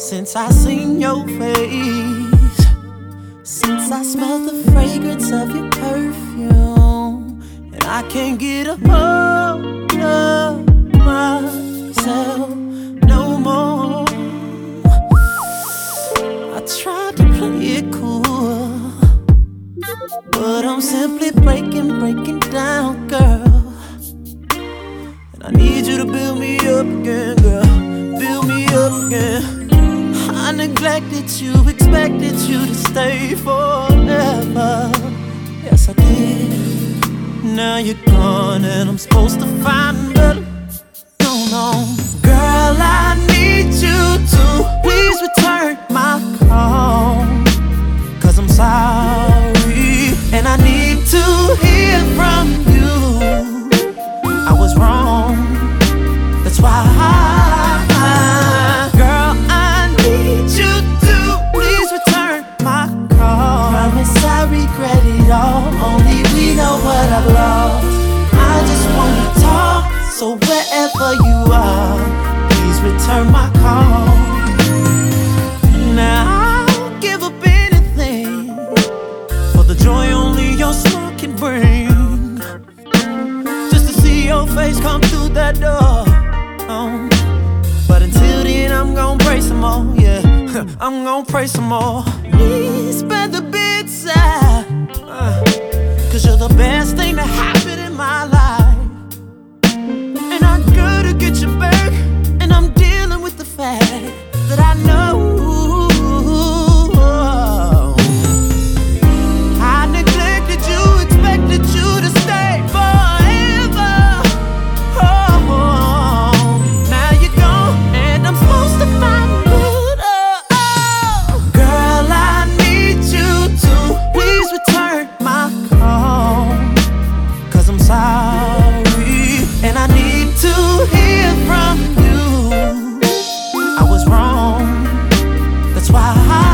Since I seen your face, since I smelled the fragrance of your perfume, and I can't get a hold of myself no more. I tried to play it cool, but I'm simply breaking down, girl. And I need you to build me up again, girl. Build me up again. I neglected you, expected you to stay forever. Yes, I did. Now you're gone and I'm supposed to find better. No. Girl, I need you to please return my call, 'cause I'm sorry and I need to hear from you. I was wrong, that's why girl, I need you to please return my call. Promise I regret it all, only we know what I've lost. I just wanna talk, so wherever you are, please return my call. Now I'll give up anything for the joy only your smile can bring, just to see your face come through that door. But until then, I'm gon' pray some more, yeah. I'm gon' pray some more. Please spare the bedside, 'cause you're the best thing that happened in my life. And I gotta get you back, and I'm dealing with the fact that I know I neglected you, expected you to stay forever. Now you're gone, and I'm supposed to find good. Girl, I need you to please return my call, 'cause I'm sorry and I need to hear from you. I was wrong, that's why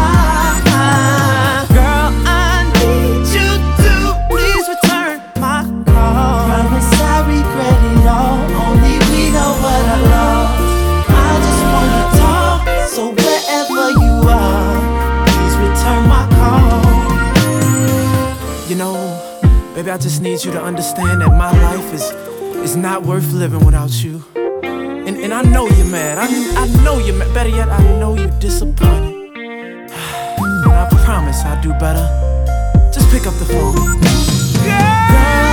girl, I need you to please return my call. Promise I regret it all, only we know what I lost. I just wanna talk, so wherever you are, please return my call. You know, baby, I just need you to understand that my life is not worth living without you. And I know you're mad, I know you're mad. Better yet, I know you're disappointed. And I promise I'll do better. Just pick up the phone. Girl,